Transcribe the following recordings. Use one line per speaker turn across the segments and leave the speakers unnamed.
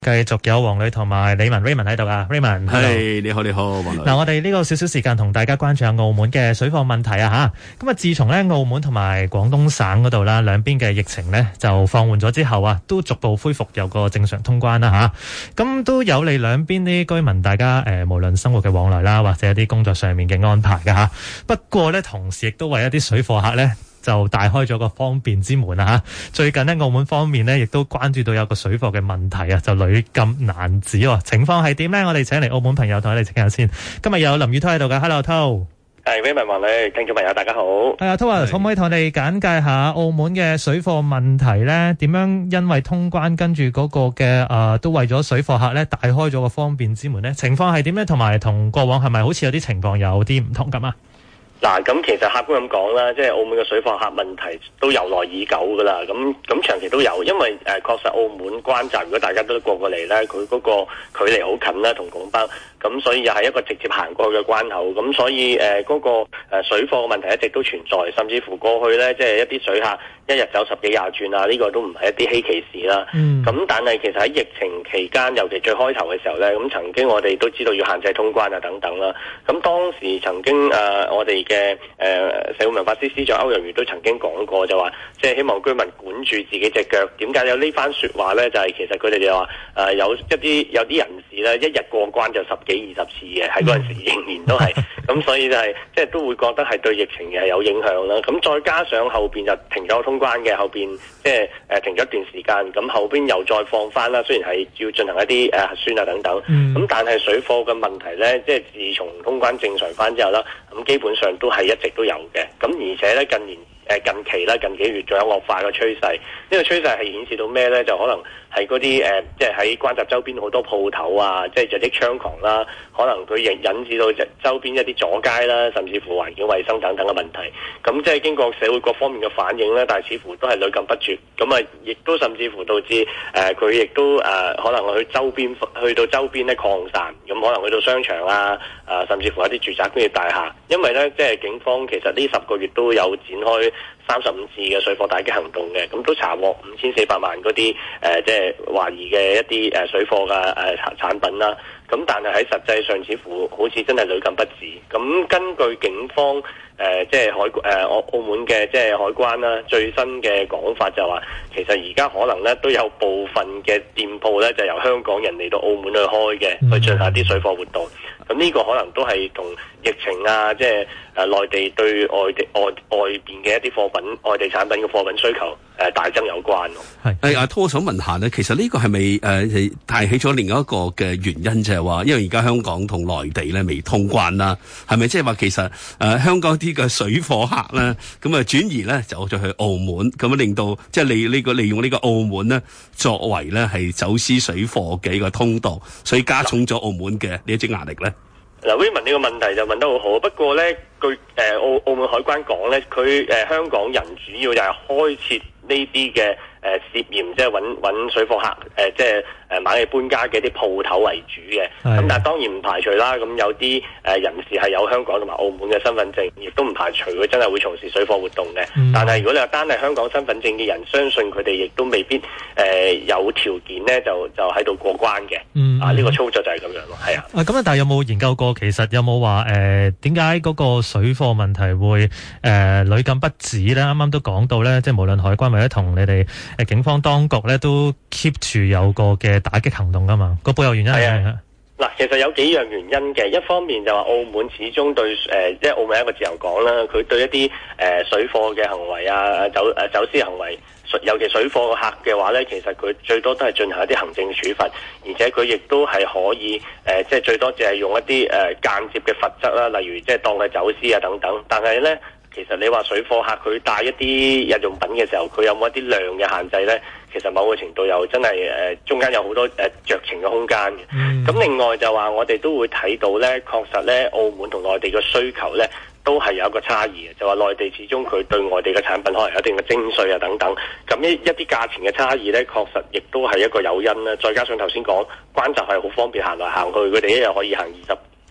繼續有黃磊同埋李文 Raymond 喺度啊 ，Raymond，
係你好，黃磊。
我哋呢個少少時間同大家關注下澳門嘅水貨問題啊吓。咁啊，自從咧澳門同埋廣東省嗰度啦，兩邊嘅疫情咧就放緩咗之後啊，都逐步恢復有個正常通關啦吓。咁都有利兩邊啲居民大家無論生活嘅往來啦，或者一啲工作上面嘅安排㗎吓。不過咧，同時亦都為一啲水貨客咧，就大開咗個方便之門啊吓！最近呢，澳門方面呢亦都關注到有個水貨嘅問題啊，就屢禁難止喎。情況係點呢？我哋請嚟澳門朋友同我哋傾下先。今日有林宇滔喺度㗎 ，Hello 滔。
係 Raymond 黃磊，聽眾朋友大家好。
係啊，滔啊，可唔可以同我哋簡介下澳門嘅水貨問題呢？點樣因為通關跟住嗰個嘅都為咗水貨客呢大開咗個方便之門呢？情況係點呢？同埋同過往係咪好似有啲情況有啲唔同咁啊？
嗱，咁其實客觀咁講啦，即係澳門嘅水貨客問題都由來已久噶啦，咁長期都有，因為確實澳門關閘，如果大家都過嚟咧，佢嗰個距離好近啦，同拱北，咁所以又係一個直接行過去嘅關口，咁所以嗰個水貨嘅問題一直都存在，甚至乎過去咧，即係一啲水客一日走10幾廿轉啊，呢個都唔係一啲稀奇事啦。咁但係其實喺疫情期間，尤其最開頭嘅時候咧，咁曾經我哋都知道要限制通關啊等等啦。咁當時曾經我哋嘅社會文化司司長歐陽瑜都曾經講過，就話即係希望居民管住自己隻腳。點解有呢番説話咧？就係其實佢哋就話有啲人士咧，一日過關就10幾20次嘅，喺嗰陣時仍然都係咁，所以就係即係都會覺得係對疫情係有影響啦。咁再加上後邊就停咗通關嘅，後邊即係停咗一段時間，咁後邊又再放翻啦。雖然係要進行一啲核酸啊等等，咁但係水貨嘅問題咧，即係自從通關正常翻之後啦，咁基本上都係一直都有嘅。咁而且咧近期啦，近幾月仲有惡化嘅趨勢。呢個趨勢係顯示到咩咧？就可能係嗰啲即係喺關閘周邊好多鋪頭啊，即係日益猖狂啦。可能佢引致到周邊一啲阻街啦，甚至乎環境衛生等等嘅問題。咁即係經過社會各方面嘅反應咧，但係似乎都係屢禁不絕。咁啊，亦都甚至乎導致佢亦都可能去到周邊咧擴散。咁可能去到商場啊，甚至乎一啲住宅工業大廈。因為咧，即係警方其實呢10個月都有展開35次嘅水貨打擊行動嘅，咁都查獲5400萬嗰啲即係懷疑嘅一啲水貨嘅產品啦。咁但係喺實際上似乎好似真係屢禁不止。咁根據警方即係澳門嘅即係海關啦，最新嘅講法就話，其實而家可能咧都有部分嘅店鋪咧就由香港人嚟到澳門去開嘅，去進行啲水貨活動。咁呢個可能都係同疫情啊，即係內地對外邊嘅一啲貨品、外地產品嘅貨品需求大增有關咯。
係阿滔，我想問下咧，其實呢個係咪帶起咗另一個嘅原因，就係話，因為而家香港同內地咧未通關啦，係咪即係話其實香港啲嘅水貨客咧，咁啊轉移咧走咗去澳門，咁啊令到即係利用呢個澳門咧作為咧係走私水貨嘅一個通道，所以加重咗澳門嘅呢一啲壓力咧。
嗱，Raymond呢個問題就問得好好，不過咧據澳門海關講咧，佢香港人主要就係開設呢啲嘅涉嫌即係揾水貨客即係猛嘢搬家嘅啲鋪頭為主嘅。咁但係當然唔排除啦，咁有啲人士係有香港同埋澳門嘅身份證，亦都唔排除佢真係會從事水貨活動嘅。但係如果你話單係香港身份證嘅人，相信佢哋亦都未必有條件咧就喺度過關嘅。呢個操作就係咁樣咯，係啊。
咁啊，但係有冇研究過其實有冇話點解嗰個水貨問題會屢禁不止咧？啱啱都講到咧，即係無論海關或者同你哋警方當局咧都 keep 住有個嘅打擊行動噶嘛，個背後原因係咩啊？
嗱，其實有幾樣原因嘅。一方面就話澳門始終對即係澳門係一個自由港啦，佢對一啲水貨嘅行為啊、走私行為，尤其水貨客嘅話咧，其實佢最多都係進行一啲行政處罰，而且佢亦都係可以即係最多只係用一啲間接嘅罰則啦，例如即係當佢走私啊等等。但係咧，其實你話水貨客佢帶一啲日用品嘅時候，佢有冇一啲量嘅限制咧？其實某個程度又真係中間有好多酌情嘅空間嘅。咁另外就話我哋都會睇到咧，確實咧澳門同內地嘅需求咧都係有一個差異嘅。就話內地始終佢對外地嘅產品可能有一定嘅徵稅啊等等，咁一啲價錢嘅差異咧，確實亦都係一個誘因啦。再加上頭先講關閘係好方便行來行去，佢哋一日可以行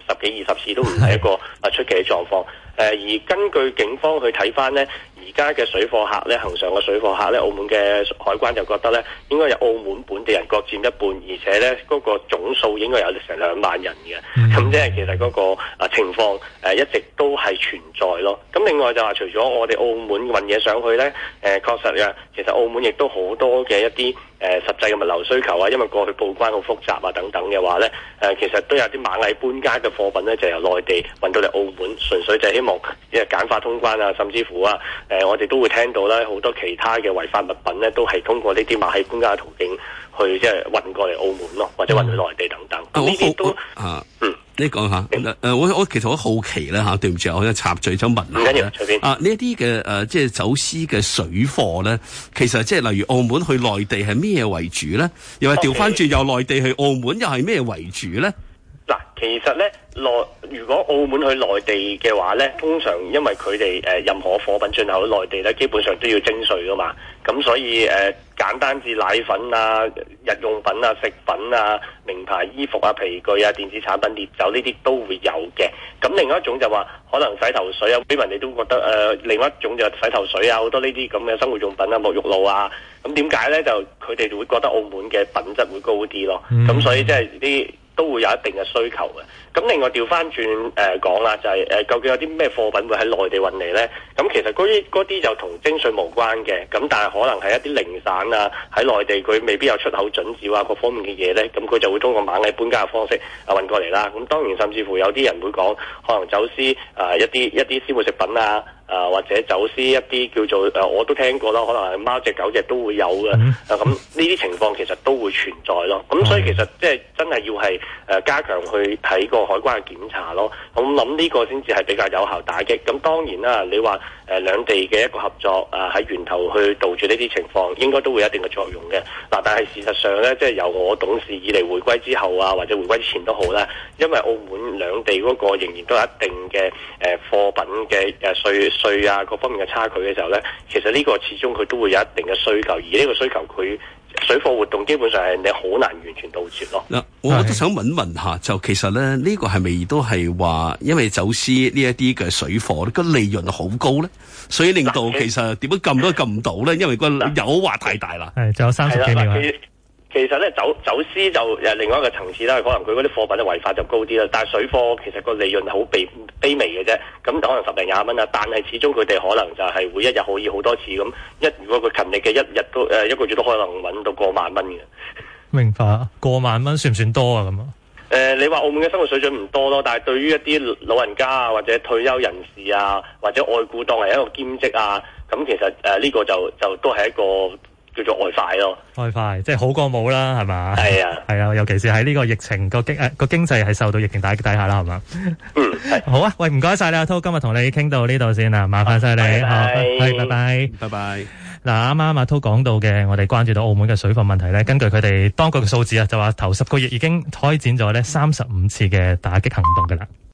10幾20次都唔係一個出奇嘅狀況。而根據警方去睇翻呢，而家嘅水貨客呢，恆常嘅水貨客呢，澳門嘅海關就覺得呢應該有澳門本地人各佔一半，而且呢嗰個總數應該有成2萬人嘅。咁即係其實嗰個情況一直都係存在咯。咁另外就話除咗我哋澳門運嘢上去呢，確實嘅，其實澳門亦都好多嘅一啲實際嘅物流需求啊，因為過去報關好複雜啊等等嘅話呢，其實都有啲螞蟻搬家嘅貨品呢，就由內地運到嚟澳門，純粹就係希望簡化通關啊，甚至乎我哋都會聽到啦，好多其他嘅違法物品呢，都係通過呢啲螞蟻搬家嘅途徑去即係運過嚟澳門咯，或者運去內地等等。呢啲都
你講下，我其實好好奇啦嚇，對唔住，我一插嘴想問下咧。呢一啲嘅即係走私嘅水貨咧，其實即係例如澳門去內地係咩為主咧？又係調翻轉由內地去澳門又係咩為主咧？
嗱，其實咧如果澳門去內地嘅話咧，通常因為佢哋任何貨品進口內地咧，基本上都要徵稅噶嘛，咁所以簡單至奶粉啊、日用品啊、食品啊、名牌衣服啊、皮具啊、電子產品、烈酒呢啲都會有嘅。咁另外一種就話可能洗頭水啊，俾人哋都覺得另外一種就洗頭水啊，好多呢啲咁嘅生活用品啊、沐浴露啊，咁點解咧？就佢哋會覺得澳門嘅品質會高啲咯。咁所以即係啲都會有一定嘅需求嘅。咁另外調翻轉講啦，就係究竟有啲咩貨品會喺內地運嚟呢？咁其實嗰啲就同徵稅無關嘅，咁但係可能係一啲零散啊，喺內地佢未必有出口準照啊，各方面嘅嘢呢，咁佢就會通過螞蟻搬家嘅方式運過嚟啦。咁當然甚至乎有啲人會講，可能走私一啲鮮活食品啊。或者走私一啲叫做我都聽過啦，可能係貓隻狗隻都會有嘅。咁呢啲情況其實都會存在咯。咁所以其實即係真係要係加強去睇個海關嘅檢查咯。咁諗呢個先至係比較有效打擊。咁當然啦，你話兩地嘅一個合作喺源頭去杜絕呢啲情況，應該都會有一定嘅作用嘅。嗱，但係事實上咧，即係由我懂事以嚟回歸之後啊，或者回歸之前都好啦，因為澳門兩地嗰個仍然都有一定嘅貨品嘅稅啊各方面嘅差距嘅時候咧，其實呢個始終佢都會有一定嘅需求，而呢個需求佢水貨活動基本上係你好難完全杜絕咯。
嗱，我都想問下，就其實咧呢個係咪都係話，因為走私呢一啲嘅水貨咧，個利潤好高咧，所以令到其實點樣撳都撳唔到咧，因為個誘惑太大啦。係，仲有30幾秒。
其實咧走私就另外一個層次啦，可能佢嗰啲貨品嘅違法就高啲啦，但係水貨其實個利潤係好卑微嘅啫，咁可能10零20蚊啦，但係始終佢哋可能就係會一日可以好多次咁，如果佢勤力嘅一日都一個月都可能揾到過萬蚊嘅。明白，過萬蚊算唔算多啊？咁你話澳門嘅生活水準唔多咯，但係對於一啲老人家啊，或者退休人士啊，或者外僱當係一個兼職啊，咁其實呢個就都係一個叫做外快咯，外快即係好過冇啦，係嘛？係啊，係啊，尤其是喺呢個疫情個經濟係受到疫情打擊底下啦，係嘛？好啊，喂，唔該晒你阿濤，今日同你傾到呢度先啦，麻煩晒你，係，拜拜，拜拜。嗱，啱啱阿濤講到嘅，我哋關注到澳門嘅水貨問題咧，根據佢哋當局嘅數字啊，就話頭10個月已經開展咗咧35次嘅打擊行動㗎啦。